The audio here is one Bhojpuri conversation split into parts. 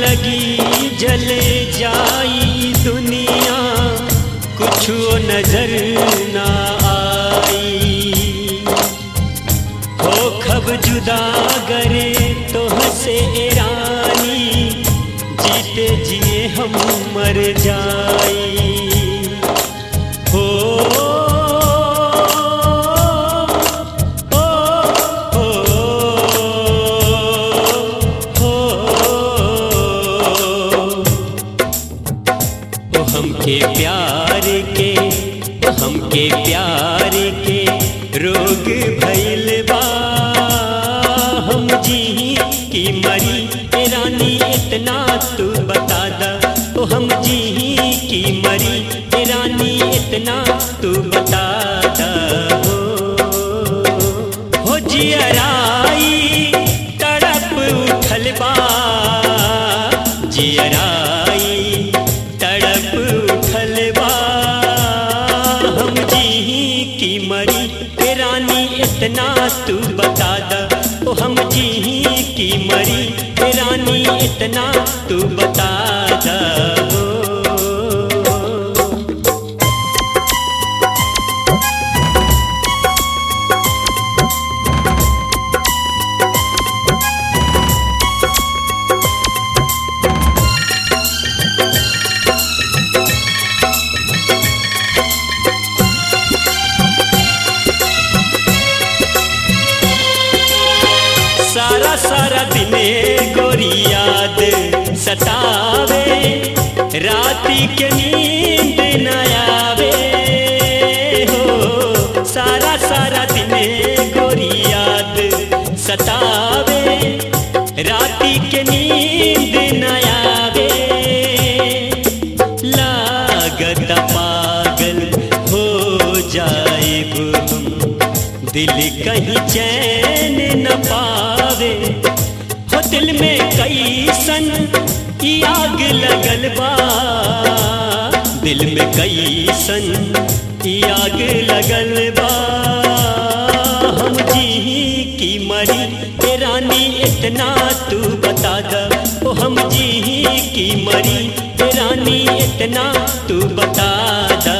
लगी जल जाई दुनिया, कुछ नजर ना आई। हो खब जुदा करे तो हंसे रानी, जीते जिए हम मर जाई। हो हमके प्यार के रोग भइल बा, हम जी की मरी ए रानी इतना तू बता दा। ओ हम जी की मरी ए रानी इतना तू बता दा। हो जियराई तड़प उठल बा, जियराई तड़प उठल बा, मरी ए रानी इतना तू बता दा। ओ हम जी की मरी ए रानी इतना तू बता दा। सारा सारा दिने गोरी याद सतावे, राती के नींद न आवे। हो सारा सारा दिने गोरी याद सतावे, राती के नींद न आवे। लागत पागल हो जाएब हम, दिल कहीं चैन न पावे। हो दिल में कैसन आग लगल बा, दिल में कैसन आग लगल बा। हम जी की मरी ए रानी इतना तू बता दा। ओ हम जी की मरी ए रानी इतना तू बता दा।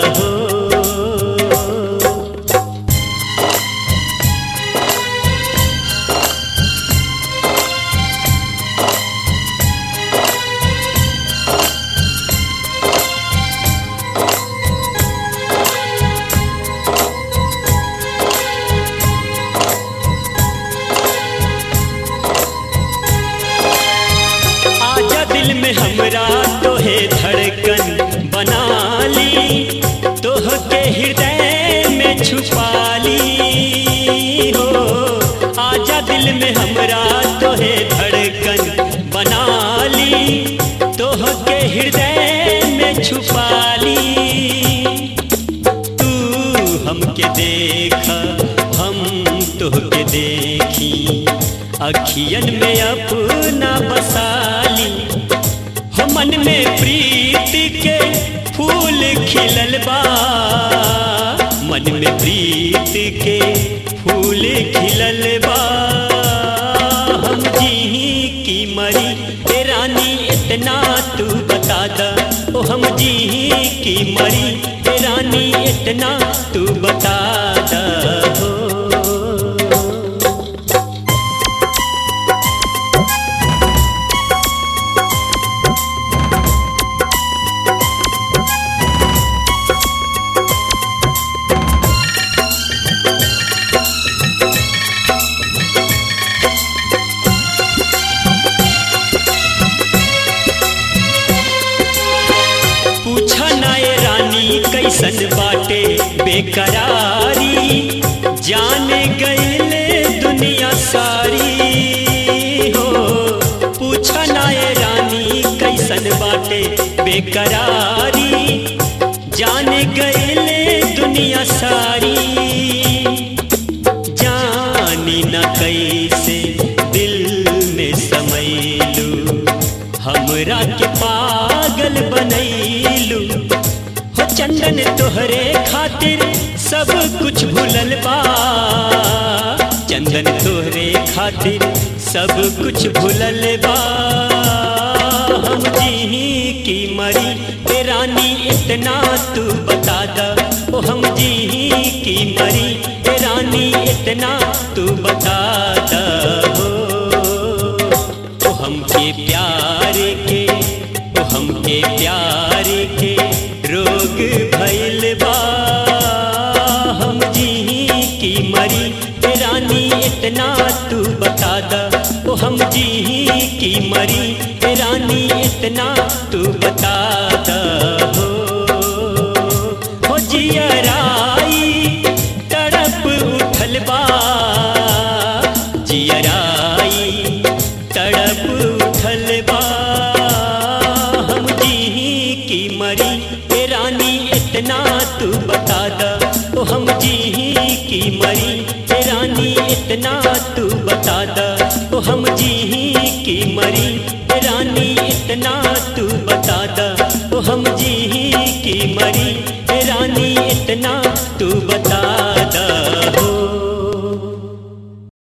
दिल में हमरा तोहे धड़कन बना ली, तोह के हृदय में छुपा ली। हो आजा दिल में हमरा तोहे धड़कन बना ली, तोह के हृदय में छुपा ली। तू हमके देखा हम तोह के देखी, अखियन में अपना बसाली। मन में प्रीत के फूल खिलल बा, मन में प्रीत के फूल खिलल बा। हम जी की मरी ए रानी इतना तू बता दा। ओ हम जी की मरी ए रानी इतना तू बता दा। कैसन बाटे बेकरारी, जान गईले दुनिया सारी। हो पूछा ना ये रानी कैसन बाटे बेकरारी, जान गईले दुनिया सारी। जानी न कैसे दिल में समैलू, हमरा के पागल बनैलू। चंदन तोहरे खातिर सब कुछ भूलल बा, चंदन तोहरे खातिर सब कुछ भूलल बा। इतना तू बता दा, ओ हम जी की मरी ए रानी इतना तू बता दा हो। ओ हमके प्यार के, ओ हमके प्यार के रोग भइल बा, हम जी की मरी ए रानी इतना तू बता दा, ओ हम जी की मरी ए रानी इतना तू बता दा हो। हो जियराई तड़प उठल बा, जियराई तड़प उठल बा, हम जी की मरी ए रानी इतना तू बता दा, ओ हम जी की मरी ए रानी इतना तू बता दा, ओ हम जी की मरी ए रानी इतना तू बता दा, ओ हम जी की मरी ए रानी इतना तू बता